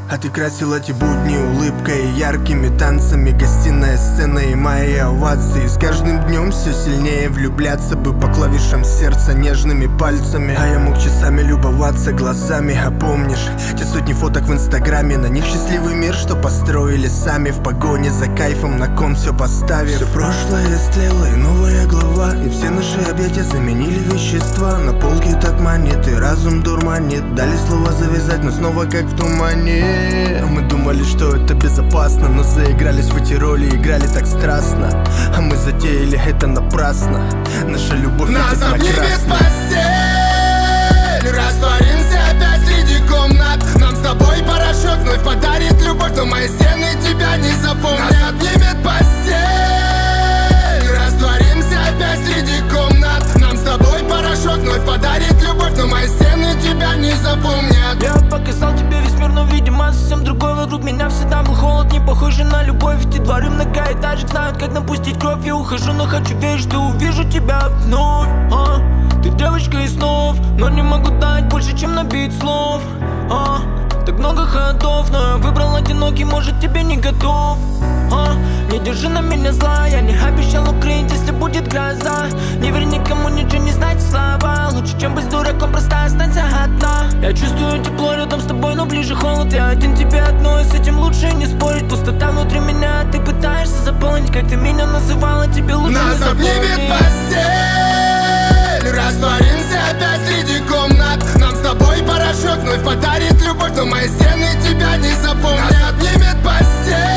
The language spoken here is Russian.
А ты красила эти будни улыбкой, яркими танцами, гостиная сцена и мои овации. С каждым днем все сильнее влюбляться бы по клавишам сердца нежными пальцами. А я мог часами любоваться глазами. А помнишь те сотни фоток в инстаграме? На них счастливый мир, что построили сами, в погоне за кайфом, на кон все поставив. Все прошлое истлело и новая глава, и все наши объятия заменили вещества. На полке так монеты, разум дурманит. Дали слово завязать, но снова как в тумане. Мы думали, что это безопасно, но заигрались в эти роли, играли так страстно. А мы затеяли это напрасно. Наша любовь нас обнимет постель, растворимся опять среди комнат. Нам с тобой порошок вновь подарит любовь, но мои стены тебя не запомнят. Нас обнимет постель, растворимся опять среди комнат. Нам с тобой порошок вновь подарит любовь, но мои стены тебя не запомнят. Я показал тебе весь мир, но видимо совсем другой. Вокруг меня всегда был холод, не похожий на любовь. Эти дворы многоэтажек знают, как напустить кровь. Я ухожу, но хочу верить, что увижу тебя вновь. Ты девочка из снов, но не могу дать больше, чем набить слов. Так много ходов, но я выбрал одинокий, может тебе не готов. Не держи на меня зла, я не обещал укрыть, если будет гроза. Не верь никому, ничего не знать слова. Лучше, чем быть дураком, просто останься одна. Я чувствую тепло рядом с тобой, но ближе холод. Я один, тебе одно, и с этим лучше не спорить. Пустота внутри меня, ты пытаешься заполнить, как ты меня называла, тебе лучше не нас запомнить. обнимет постель, растворимся опять среди комнат. Нам с тобой порошок вновь подарит любовь, но мои стены тебя не запомнят. Нас обнимет постель,